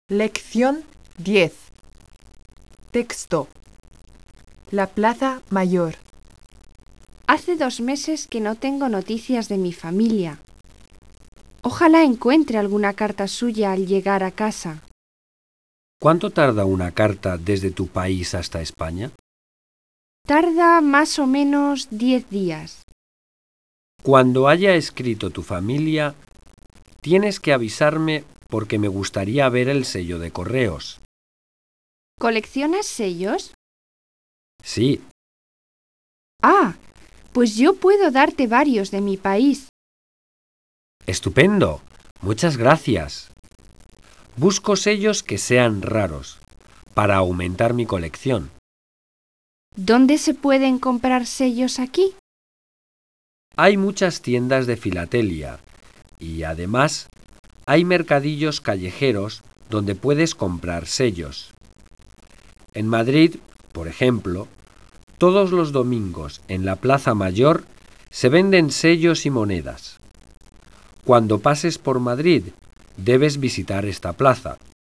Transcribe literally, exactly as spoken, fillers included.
Lección diez. Texto. La Plaza Mayor. Hace dos meses que no tengo noticias de mi familia. Ojalá encuentre alguna carta suya al llegar a casa. ¿Cuánto tarda una carta desde tu país hasta España? Tarda más o menos diez días. Cuando haya escrito tu familia, tienes que avisarme porque me gustaría ver el sello de correos. ¿Coleccionas sellos? Sí, Ah, pues yo puedo darte varios de mi país. estupendo. Muchas gracias. Busco sellos que sean raros para aumentar mi colección. ¿Dónde se pueden comprar sellos aquí? Hay muchas tiendas de filatelia y además hay mercadillos callejeros donde puedes comprar sellos. En Madrid, por ejemplo, todos los domingos en la Plaza Mayor se venden sellos y monedas. Cuando pases por Madrid, debes visitar esta plaza.